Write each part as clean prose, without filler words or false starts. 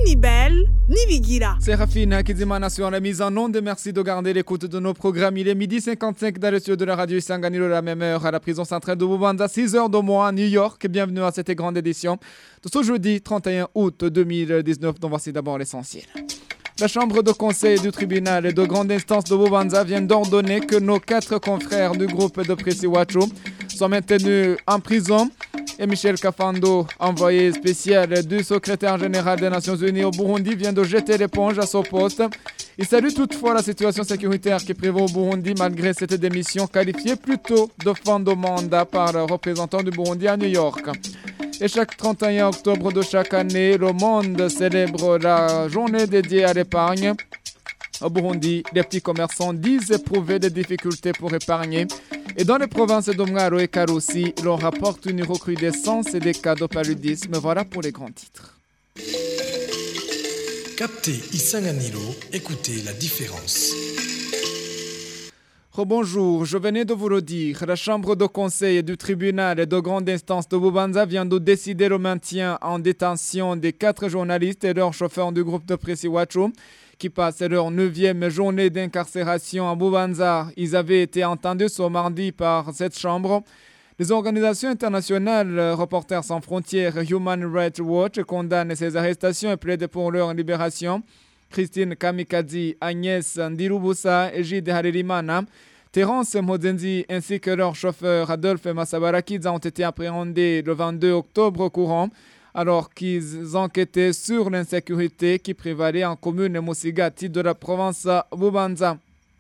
ni belle, ni bigira. Séraphine Hakizimana sur la mise en onde. Merci de garder l'écoute de nos programmes. Il est 12h55 dans le studio de la radio Isanganiro, la même heure à la prison centrale de Bubanza, 6h de mois à New York. Bienvenue à cette grande édition de ce jeudi 31 août 2019. Donc voici d'abord l'essentiel. La chambre de conseil du tribunal de grande instance de Bubanza vient d'ordonner que nos 4 confrères du groupe de Presiwacho sont maintenus en prison. Et Michel Kafando, envoyé spécial du secrétaire général des Nations Unies au Burundi, vient de jeter l'éponge à son poste. Il salue toutefois la situation sécuritaire qui prévaut au Burundi malgré cette démission qualifiée plutôt de fin de mandat par le représentant du Burundi à New York. Et chaque 31 octobre de chaque année, le monde célèbre la journée dédiée à l'épargne. Au Burundi, les petits commerçants disent éprouver des difficultés pour épargner. Et dans les provinces de Mwaro et Karusi, l'on rapporte une recrudescence des cas de paludisme. Voilà pour les grands titres. Captez Isanganiro, écoutez la différence. Rebonjour, je venais de vous le dire, la chambre de conseil du tribunal de grande instance de Bubanza vient de décider le maintien en détention des 4 journalistes et leurs chauffeurs du groupe de Presiwacho qui passent leur 9e journée d'incarcération à Bubanza. Ils avaient été entendus ce mardi par cette chambre. Les organisations internationales, Reporters sans frontières, Human Rights Watch condamnent ces arrestations et plaident pour leur libération. Christine Kamikazi, Agnès Ndirubusa, Egide Harerimana, Terence Modenzi ainsi que leur chauffeur Adolphe Massabarakidze ont été appréhendés le 22 octobre courant alors qu'ils enquêtaient sur l'insécurité qui prévalait en commune Musigati de la province Bubanza.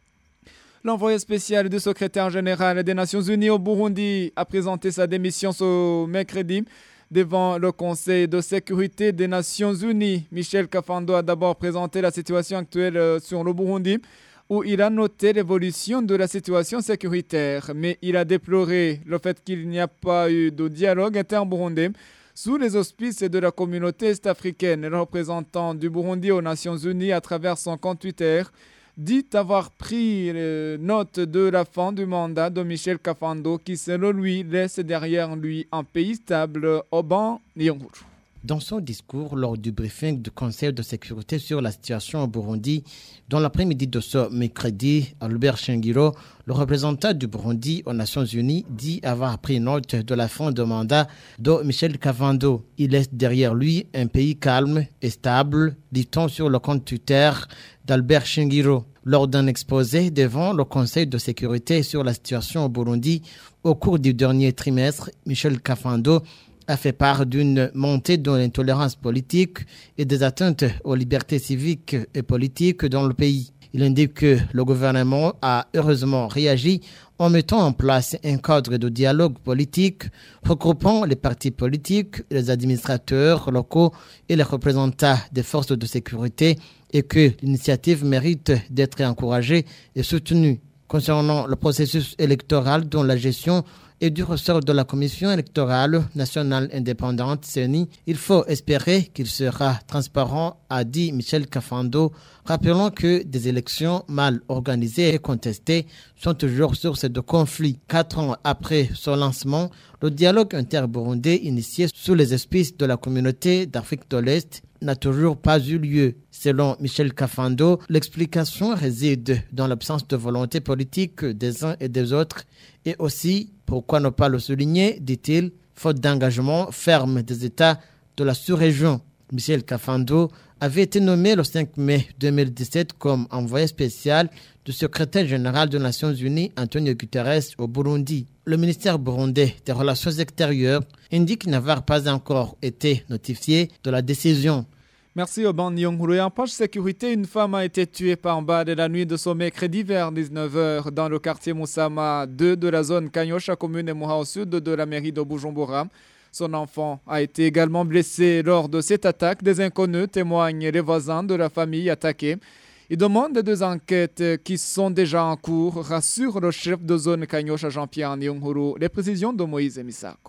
L'envoyé spécial du secrétaire général des Nations Unies au Burundi a présenté sa démission ce mercredi devant le Conseil de sécurité des Nations Unies. Michel Kafando a d'abord présenté la situation actuelle sur le Burundi, où il a noté l'évolution de la situation sécuritaire. Mais il a déploré le fait qu'il n'y a pas eu de dialogue interne-burundais sous les auspices de la communauté est-africaine. Le représentant du Burundi aux Nations Unies, à travers son compte Twitter, dit avoir pris note de la fin du mandat de Michel Kafando qui, selon lui, laisse derrière lui un pays stable au banc Nyonguru. Dans son discours lors du briefing du Conseil de sécurité sur la situation au Burundi, dans l'après-midi de ce mercredi, Albert Shingiro, le représentant du Burundi aux Nations Unies, dit avoir pris note de la fin de mandat de Michel Kafando. Il laisse derrière lui un pays calme et stable, dit-on sur le compte Twitter d'Albert Shingiro. Lors d'un exposé devant le Conseil de sécurité sur la situation au Burundi, au cours du dernier trimestre, Michel Kafando a fait part d'une montée de l'intolérance politique et des atteintes aux libertés civiques et politiques dans le pays. Il indique que le gouvernement a heureusement réagi en mettant en place un cadre de dialogue politique regroupant les partis politiques, les administrateurs locaux et les représentants des forces de sécurité et que l'initiative mérite d'être encouragée et soutenue. Concernant le processus électoral dont la gestion et du ressort de la Commission électorale nationale indépendante CENI, il faut espérer qu'il sera transparent, a dit Michel Kafando, rappelant que des élections mal organisées et contestées sont toujours source de conflits. 4 ans après son lancement, le dialogue inter-burundais initié sous les auspices de la communauté d'Afrique de l'Est n'a toujours pas eu lieu. Selon Michel Kafando, l'explication réside dans l'absence de volonté politique des uns et des autres et aussi, pourquoi ne pas le souligner, dit-il, faute d'engagement ferme des États de la sous-région. Michel Kafando avait été nommé le 5 mai 2017 comme envoyé spécial du secrétaire général des Nations Unies, Antonio Guterres, au Burundi. Le ministère burundais des Relations extérieures indique n'avoir pas encore été notifié de la décision. Merci Oban Nyonguru. En poche sécurité, une femme a été tuée par balle la nuit de ce mercredi vers 19h dans le quartier Moussama 2 de la zone Kanyosha, commune Muha au sud de la mairie de Bujumbura. Son enfant a été également blessé lors de cette attaque. Des inconnus témoignent les voisins de la famille attaquée. Ils demandent des enquêtes qui sont déjà en cours, rassure le chef de zone Kanyosha Jean-Pierre Nyonguru. Les précisions de Moïse Misako.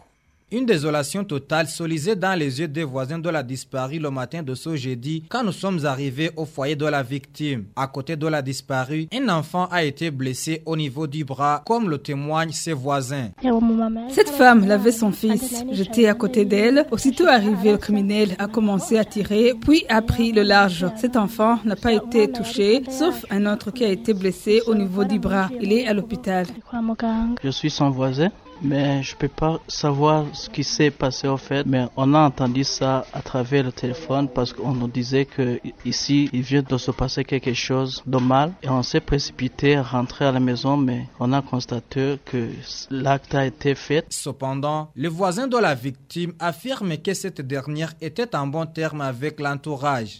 Une désolation totale s'olisait dans les yeux des voisins de la disparue le matin de ce jeudi quand nous sommes arrivés au foyer de la victime. À côté de la disparue, un enfant a été blessé au niveau du bras, comme le témoignent ses voisins. Cette femme lavait son fils. J'étais à côté d'elle. Aussitôt arrivé, le criminel a commencé à tirer, puis a pris le large. Cet enfant n'a pas été touché, sauf un autre qui a été blessé au niveau du bras. Il est à l'hôpital. Je suis son voisin. Mais je peux pas savoir ce qui s'est passé au fait, mais on a entendu ça à travers le téléphone parce qu'on nous disait que ici il vient de se passer quelque chose de mal et on s'est précipité à rentrer à la maison, mais on a constaté que l'acte a été fait. Cependant, les voisins de la victime affirment que cette dernière était en bon terme avec l'entourage.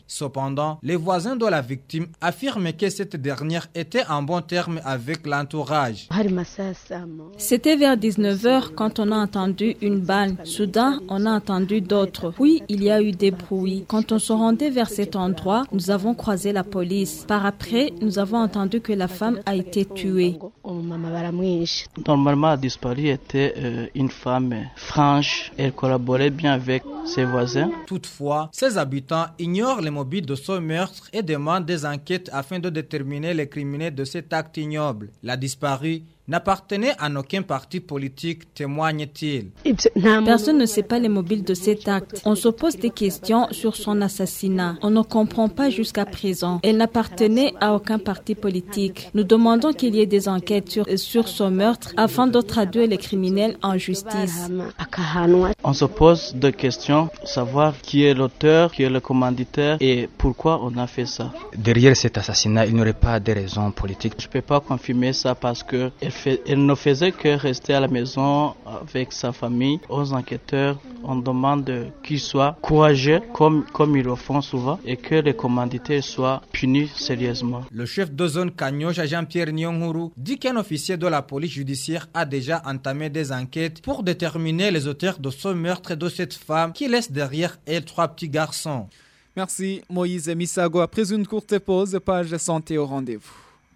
C'était vers 19h quand on a entendu une balle. Soudain, on a entendu d'autres. Puis, il y a eu des bruits. Quand on se rendait vers cet endroit, nous avons croisé la police. Par après, nous avons entendu que la femme a été tuée. Normalement, la disparue était une femme franche. Elle collaborait bien avec ses voisins. Toutefois, ses habitants ignorent les mobiles de ce meurtre et demandent des enquêtes afin de déterminer les criminels de cet acte ignoble. La disparue n'appartenait à aucun parti politique, témoigne-t-il. Personne ne sait pas les mobiles de cet acte. On se pose des questions sur son assassinat. On ne comprend pas jusqu'à présent. Elle n'appartenait à aucun parti politique. Nous demandons qu'il y ait des enquêtes sur son meurtre afin de traduire les criminels en justice. On se pose des questions, savoir qui est l'auteur, qui est le commanditaire et pourquoi on a fait ça. Derrière cet assassinat, il n'y aurait pas de raisons politiques. Je ne peux pas confirmer ça parce que elle ne faisait que rester à la maison avec sa famille. Aux enquêteurs, on demande qu'ils soient courageux comme ils le font souvent et que les commanditaires soient punis sérieusement. Le chef de zone Kanyosha, Jean-Pierre Nyonguru, dit qu'un officier de la police judiciaire a déjà entamé des enquêtes pour déterminer les auteurs de ce meurtre et de cette femme qui laisse derrière elle 3 petits garçons. Merci Moïse Misago. Après une courte pause, page santé au rendez-vous.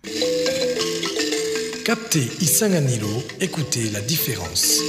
Captez Isanganilo, écoutez la différence.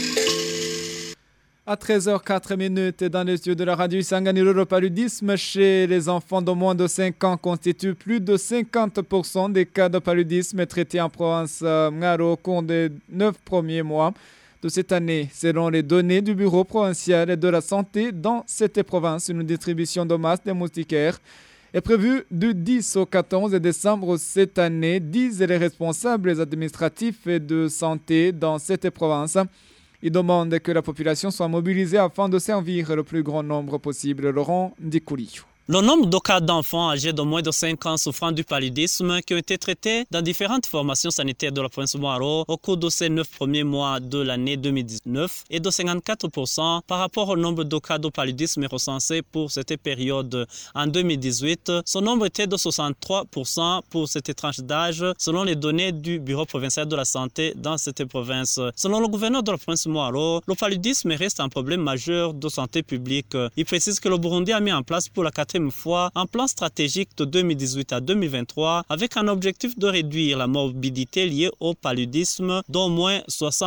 À 13h04 dans les studios de la radio Isanganilo, le paludisme chez les enfants de moins de 5 ans constitue plus de 50% des cas de paludisme traités en province Ngaro au cours des 9 premiers mois de cette année. Selon les données du Bureau provincial de la santé dans cette province, une distribution de masse des moustiquaires est prévue du 10 au 14 décembre cette année, disent les responsables administratifs et de santé dans cette province. Ils demandent que la population soit mobilisée afin de servir le plus grand nombre possible. Laurent Dikouli. Le nombre de cas d'enfants âgés de moins de 5 ans souffrant du paludisme qui ont été traités dans différentes formations sanitaires de la province Moaro au cours de ces 9 premiers mois de l'année 2019 est de 54% par rapport au nombre de cas de paludisme recensés pour cette période. En 2018, ce nombre était de 63% pour cette tranche d'âge selon les données du Bureau provincial de la santé dans cette province. Selon le gouverneur de la province Moaro, le paludisme reste un problème majeur de santé publique. Il précise que le Burundi a mis en place pour la 4e fois un plan stratégique de 2018 à 2023 avec un objectif de réduire la morbidité liée au paludisme d'au moins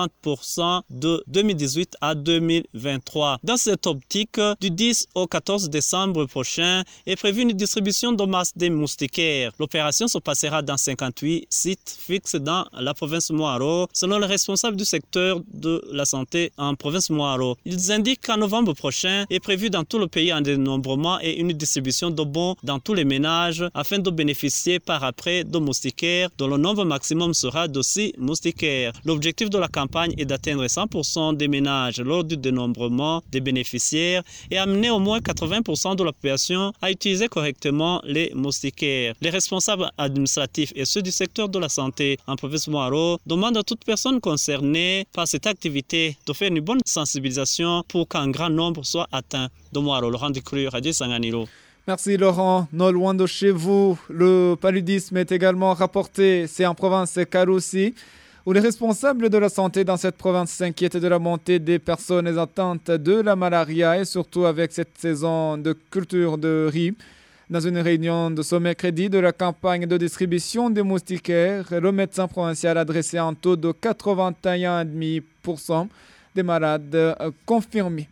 60% de 2018 à 2023. Dans cette optique, du 10 au 14 décembre prochain est prévue une distribution de masse des moustiquaires. L'opération se passera dans 58 sites fixes dans la province Moaro, selon les responsables du secteur de la santé en province Moaro. Ils indiquent qu'en novembre prochain est prévu dans tout le pays un dénombrement et une distribution de bons dans tous les ménages afin de bénéficier par après de moustiquaires dont le nombre maximum sera de 6 moustiquaires. L'objectif de la campagne est d'atteindre 100% des ménages lors du dénombrement des bénéficiaires et amener au moins 80% de la population à utiliser correctement les moustiquaires. Les responsables administratifs et ceux du secteur de la santé en province Moaro demandent à toute personne concernée par cette activité de faire une bonne sensibilisation pour qu'un grand nombre soit atteint. De Moaro, Laurent Dikouli, Radio Isanganilo. Merci Laurent. Non loin de chez vous, le paludisme est également rapporté. C'est en province Karoussi, où les responsables de la santé dans cette province s'inquiètent de la montée des personnes atteintes de la malaria et surtout avec cette saison de culture de riz. Dans une réunion de ce mercredi de la campagne de distribution des moustiquaires, le médecin provincial a dressé un taux de 81,5% des malades confirmés.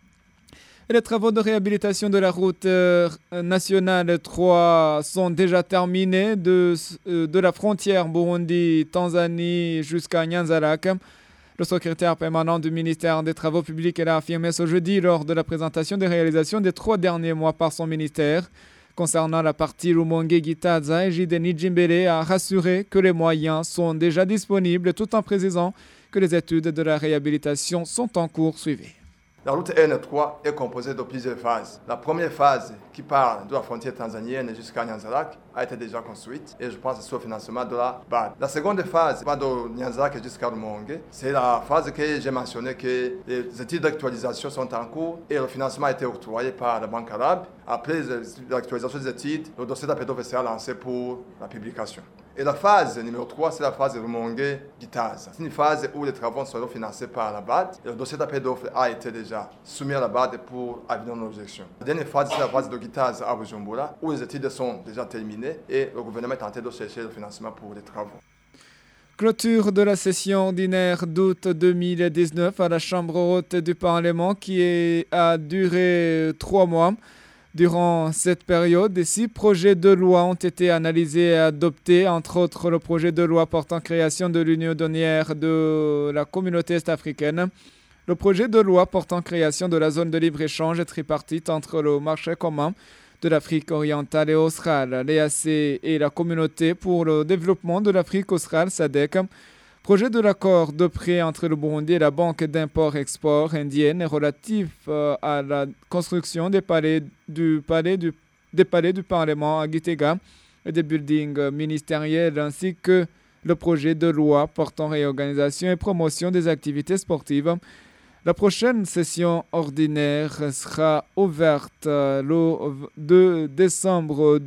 Et les travaux de réhabilitation de la route nationale 3 sont déjà terminés de la frontière Burundi-Tanzanie jusqu'à Nyanzalak. Le secrétaire permanent du ministère des Travaux publics l'a affirmé ce jeudi lors de la présentation des réalisations des 3 derniers mois par son ministère. Concernant la partie Rumonge-Gitaza, Ejide Nijimbele a rassuré que les moyens sont déjà disponibles tout en précisant que les études de la réhabilitation sont en cours. Suivez. La route N3 est composée de plusieurs phases. La première phase, qui part de la frontière tanzanienne jusqu'à Nyanzalak, a été déjà construite et je pense sous le financement de la BAD. La seconde phase, va de Nyanzalak jusqu'à Rumonge, c'est la phase que j'ai mentionnée que les études d'actualisation sont en cours et le financement a été octroyé par la Banque arabe. Après l'actualisation des études, le dossier d'appel d'offres sera lancé pour la publication. Et la phase numéro 3, c'est la phase de Rumonge-Gitaza. C'est une phase où les travaux seront financés par la BAD. Et le dossier d'appel d'offres a été déjà soumis à la BAD pour avis de l'objection. La dernière phase, c'est la phase de Gitaza à Bujumbura, où les études sont déjà terminées et le gouvernement est en train de chercher le financement pour les travaux. Clôture de la session ordinaire d'août 2019 à la Chambre haute du Parlement qui a duré 3 mois. Durant cette période, 6 projets de loi ont été analysés et adoptés, entre autres le projet de loi portant création de l'Union douanière de la communauté est-africaine, le projet de loi portant création de la zone de libre-échange tripartite entre le marché commun de l'Afrique orientale et australe, l'EAC et la communauté pour le développement de l'Afrique australe, SADC, projet de l'accord de prêt entre le Burundi et la Banque d'import-export indienne relatif à la construction des palais du Parlement à Gitega et des buildings ministériels ainsi que le projet de loi portant réorganisation et promotion des activités sportives. La prochaine session ordinaire sera ouverte le 2 décembre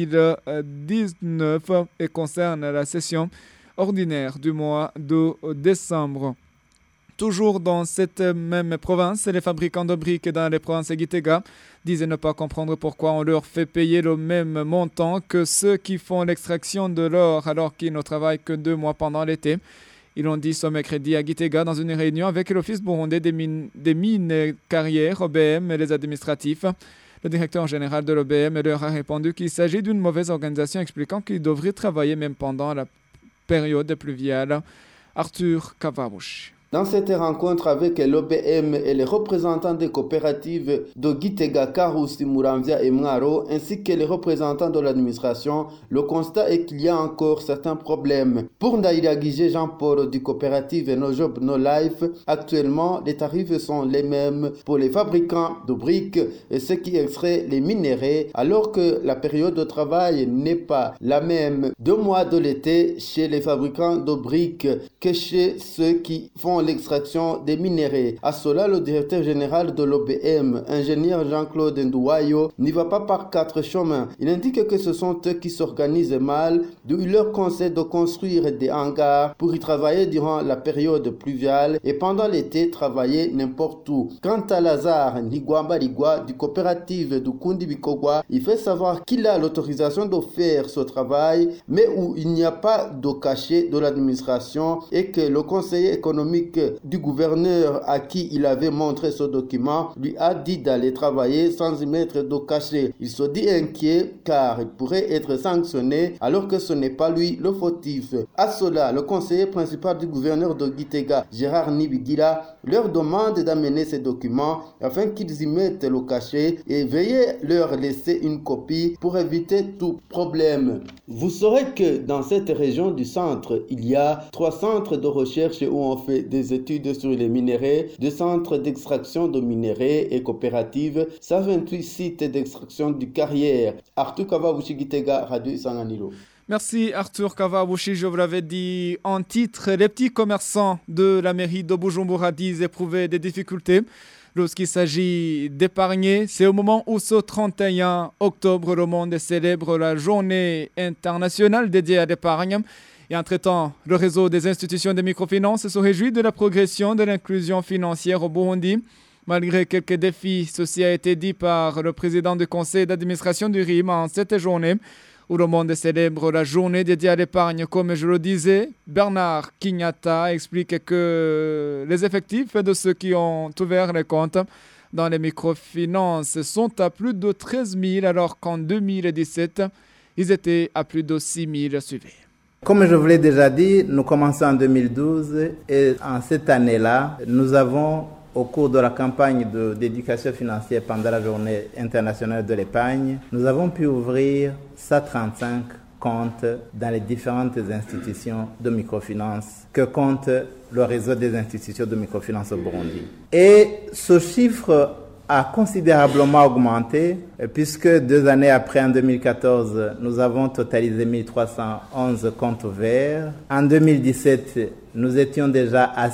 2019 et concerne la session ordinaire du mois de décembre. Toujours dans cette même province, les fabricants de briques dans les provinces de Gitega disent ne pas comprendre pourquoi on leur fait payer le même montant que ceux qui font l'extraction de l'or alors qu'ils ne travaillent que 2 mois pendant l'été. Ils l'ont dit ce mercredi à Gitega dans une réunion avec l'Office burundais des mines carrières, OBM et les administratifs. Le directeur général de l'OBM leur a répondu qu'il s'agit d'une mauvaise organisation expliquant qu'ils devraient travailler même pendant la période pluviale. Arthur Kavabushi. Dans cette rencontre avec l'OBM et les représentants des coopératives de Gitega, Karusi, Muramvia et Mwaro, ainsi que les représentants de l'administration, le constat est qu'il y a encore certains problèmes. Pour Ndaïra Guigé Jean-Paul du coopérative No Job No Life, actuellement, les tarifs sont les mêmes pour les fabricants de briques et ceux qui extraient les minéraux, alors que la période de travail n'est pas la même 2 mois de l'été chez les fabricants de briques que chez ceux qui font l'extraction des minéraux. À cela, le directeur général de l'OBM, ingénieur Jean-Claude Ndouayo, n'y va pas par 4 chemins. Il indique que ce sont eux qui s'organisent mal, d'où il leur conseille de construire des hangars pour y travailler durant la période pluviale et pendant l'été travailler n'importe où. Quant à Lazare Nigwamba Ligwa du coopérative du Kundi Bikogwa, il fait savoir qu'il a l'autorisation de faire ce travail, mais où il n'y a pas de cachet de l'administration et que le conseiller économique du gouverneur à qui il avait montré ce document lui a dit d'aller travailler sans y mettre de cachet. Il se dit inquiet car il pourrait être sanctionné alors que ce n'est pas lui le fautif. À cela, le conseiller principal du gouverneur de Gitega, Gérard Nibigira, leur demande d'amener ces documents afin qu'ils y mettent le cachet et veuillez leur laisser une copie pour éviter tout problème. Vous saurez que dans cette région du centre, il y a 3 centres de recherche où on fait des études sur les minéraux, 2 centres d'extraction de minéraux et coopératives, 128 sites d'extraction du carrière. Arthur Kavabushi Gitega, Radio Isanganiro. Merci Arthur Kavabushi. Je vous l'avais dit en titre, les petits commerçants de la mairie de Bujumbura disent éprouver des difficultés lorsqu'il s'agit d'épargner. C'est au moment où ce 31 octobre, le monde célèbre la journée internationale dédiée à l'épargne. Et entre-temps, le réseau des institutions de microfinance se réjouit de la progression de l'inclusion financière au Burundi. Malgré quelques défis, ceci a été dit par le président du conseil d'administration du RIM en cette journée où le monde célèbre la journée dédiée à l'épargne. Comme je le disais, Bernard Kignata explique que les effectifs de ceux qui ont ouvert les comptes dans les microfinances sont à plus de 13 000 alors qu'en 2017, ils étaient à plus de 6 000 suivis. Comme je vous l'ai déjà dit, nous commençons en 2012 et en cette année-là, nous avons, au cours de la campagne d'éducation financière pendant la journée internationale de l'épargne, nous avons pu ouvrir 135 comptes dans les différentes institutions de microfinance que compte le réseau des institutions de microfinance au Burundi. Et ce chiffre a considérablement augmenté puisque 2 années après, en 2014, nous avons totalisé 1311 comptes ouverts. En 2017, nous étions déjà à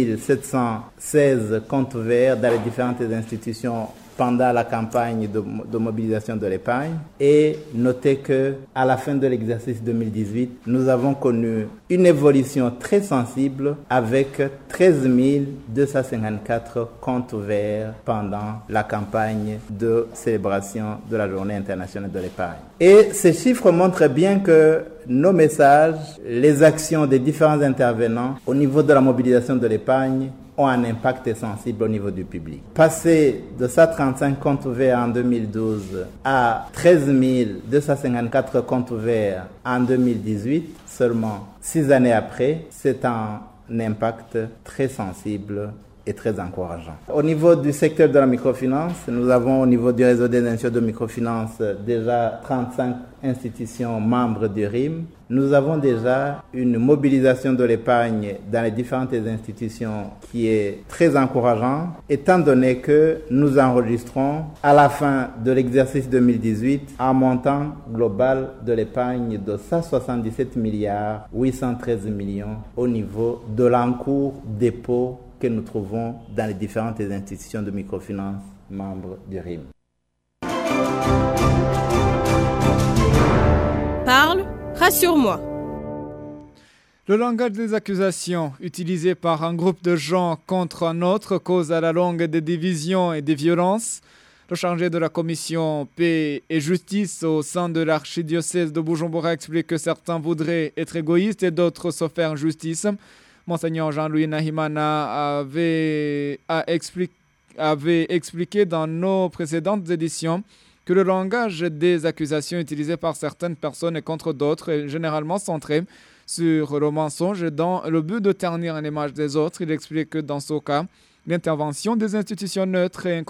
6716 comptes ouverts dans les différentes institutions pendant la campagne de mobilisation de l'épargne. Et notez que à la fin de l'exercice 2018, nous avons connu une évolution très sensible avec 13 254 comptes ouverts pendant la campagne de célébration de la Journée internationale de l'épargne. Et ces chiffres montrent bien que nos messages, les actions des différents intervenants au niveau de la mobilisation de l'épargne ont un impact sensible au niveau du public. Passer de 135 comptes ouverts en 2012 à 13 254 comptes ouverts en 2018, seulement 6 années après, c'est un impact très sensible et très encourageant. Au niveau du secteur de la microfinance, nous avons au niveau du réseau des institutions de microfinance déjà 35 institutions membres du RIM. Nous avons déjà une mobilisation de l'épargne dans les différentes institutions qui est très encourageante, étant donné que nous enregistrons à la fin de l'exercice 2018 un montant global de l'épargne de 177 milliards 813 millions au niveau de l'encours dépôt que nous trouvons dans les différentes institutions de microfinance membres du RIM. Parle, rassure-moi. Le langage des accusations utilisé par un groupe de gens contre un autre cause à la longue des divisions et des violences. Le chargé de la commission paix et justice au sein de l'archidiocèse de Bujumbura explique que certains voudraient être égoïstes et d'autres se faire justice. Monseigneur Jean-Louis Nahimana avait expliqué dans nos précédentes éditions que le langage des accusations utilisé par certaines personnes et contre d'autres est généralement centré sur le mensonge dans le but de ternir l'image des autres. Il explique que dans ce cas, l'intervention des institutions neutres est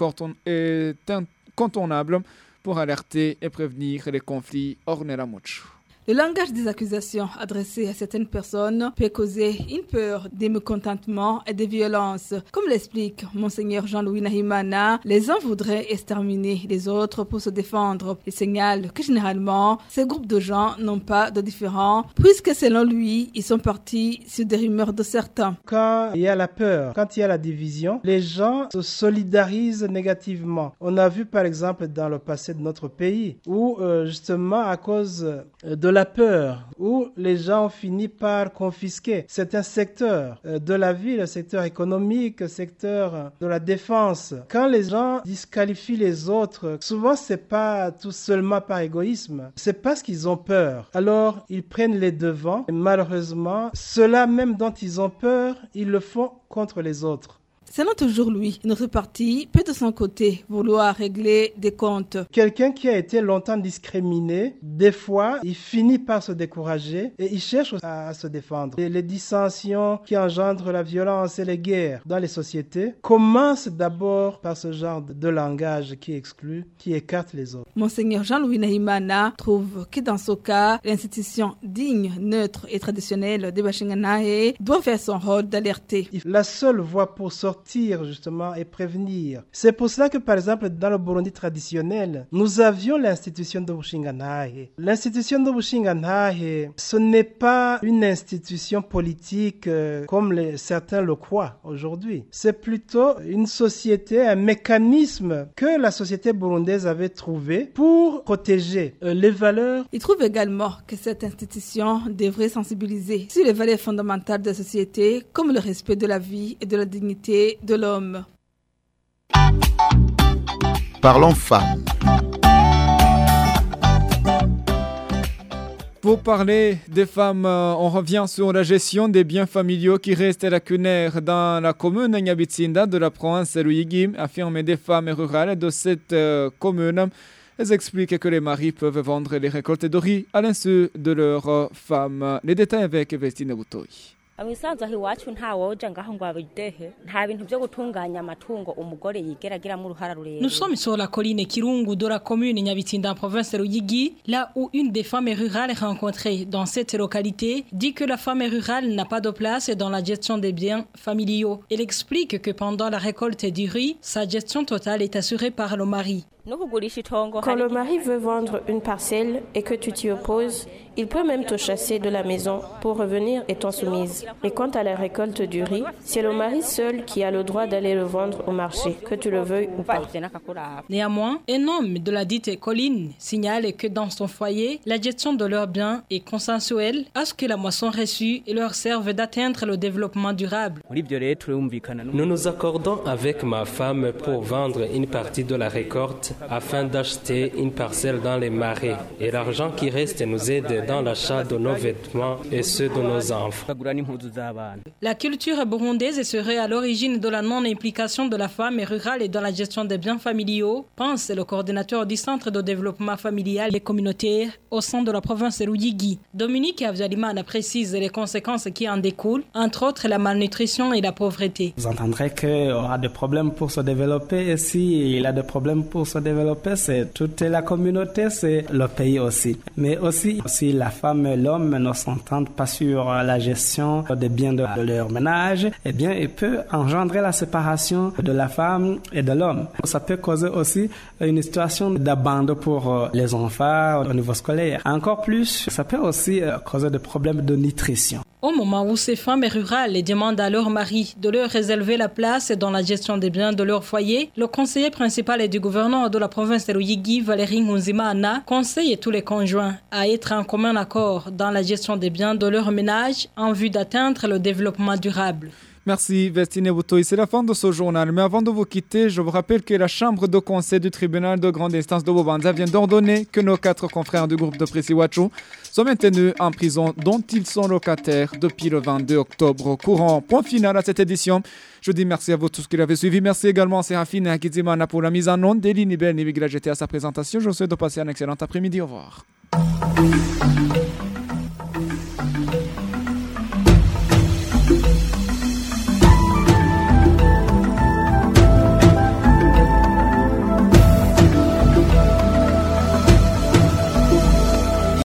incontournable pour alerter et prévenir les conflits hors Nelamuch. Le langage des accusations adressées à certaines personnes peut causer une peur des mécontentements et des violences. Comme l'explique Monseigneur Jean-Louis Nahimana, les uns voudraient exterminer les autres pour se défendre. Il signale que généralement, ces groupes de gens n'ont pas de différends, puisque selon lui, ils sont partis sur des rumeurs de certains. Quand il y a la peur, quand il y a la division, les gens se solidarisent négativement. On a vu par exemple dans le passé de notre pays, où justement à cause de la peur, où les gens ont fini par confisquer certains secteurs de la vie, le secteur économique, le secteur de la défense. Quand les gens disqualifient les autres, souvent c'est pas tout seulement par égoïsme, c'est parce qu'ils ont peur. Alors ils prennent les devants et malheureusement, ceux-là même dont ils ont peur, ils le font contre les autres. Selon toujours lui, notre parti peut de son côté vouloir régler des comptes. Quelqu'un qui a été longtemps discriminé, des fois, il finit par se décourager et il cherche à se défendre. Et les dissensions qui engendrent la violence et les guerres dans les sociétés commencent d'abord par ce genre de langage qui exclut, qui écarte les autres. Monseigneur Jean-Louis Nahimana trouve que dans ce cas, l'institution digne, neutre et traditionnelle de Bashinganahe doit faire son rôle d'alerter. La seule voie pour sortir justement et prévenir. C'est pour cela que par exemple dans le Burundi traditionnel, nous avions l'institution de Bushinganahe. L'institution de Bushinganahe, ce n'est pas une institution politique comme certains le croient aujourd'hui. C'est plutôt une société, un mécanisme que la société burundaise avait trouvé pour protéger les valeurs. Il trouve également que cette institution devrait sensibiliser sur les valeurs fondamentales de la société comme le respect de la vie et de la dignité de l'homme. Parlons femmes. Pour parler des femmes, on revient sur la gestion des biens familiaux qui restent lacunaires dans la commune Nyabitsinda de la province Ruyigi, affirment des femmes rurales de cette commune. Elles expliquent que les maris peuvent vendre les récoltes de riz à l'insu de leurs femmes. Les détails avec Vestine Boutoy. Nous sommes sur la colline Kirungu de la commune Nyabitsinda, province Ruyigi, là où une des femmes rurales rencontrées dans cette localité dit que la femme rurale n'a pas de place dans la gestion des biens familiaux. Elle explique que pendant la récolte du riz, sa gestion totale est assurée par le mari. Quand le mari veut vendre une parcelle et que tu t'y opposes, il peut même te chasser de la maison pour revenir étant soumise. Et quant à la récolte du riz, c'est le mari seul qui a le droit d'aller le vendre au marché, que tu le veuilles ou pas. Néanmoins, un homme de la dite colline signale que dans son foyer, la gestion de leurs biens est consensuelle à ce que la moisson reçue leur serve d'atteindre le développement durable. Nous nous accordons avec ma femme pour vendre une partie de la récolte afin d'acheter une parcelle dans les marais. Et l'argent qui reste nous aide dans l'achat de nos vêtements et ceux de nos enfants. La culture burundaise serait à l'origine de la non-implication de la femme rurale dans la gestion des biens familiaux, pense le coordinateur du Centre de développement familial et communautaire au sein de la province Ruyigi. Dominique Avjalimana précise les conséquences qui en découlent, entre autres la malnutrition et la pauvreté. Vous entendrez qu'il aura des problèmes pour se développer et s'il a des problèmes pour se développer, c'est toute la communauté, c'est le pays aussi. Mais aussi, si la femme et l'homme ne s'entendent pas sur la gestion des biens de leur ménage, eh bien, il peut engendrer la séparation de la femme et de l'homme. Ça peut causer aussi une situation d'abandon pour les enfants au niveau scolaire. Encore plus, ça peut aussi causer des problèmes de nutrition. Au moment où ces femmes rurales demandent à leur mari de leur réserver la place dans la gestion des biens de leur foyer, le conseiller principal du gouvernement de la province de Ruyigi, Valérie Nkunzimana, conseille tous les conjoints à être en commun accord dans la gestion des biens de leur ménage en vue d'atteindre le développement durable. Merci Vestine Boutoy. C'est la fin de ce journal. Mais avant de vous quitter, je vous rappelle que la chambre de conseil du tribunal de grande instance de Bubanza vient d'ordonner que nos 4 confrères du groupe de Presiwachu sont maintenus en prison dont ils sont locataires depuis le 22 octobre courant. Point final à cette édition. Je dis merci à vous tous qui l'avez suivi. Merci également à Séraphine et à Kizimana pour la mise en onde. Deline Nibel Nivigla, j'étais à sa présentation. Je vous souhaite de passer un excellent après-midi. Au revoir.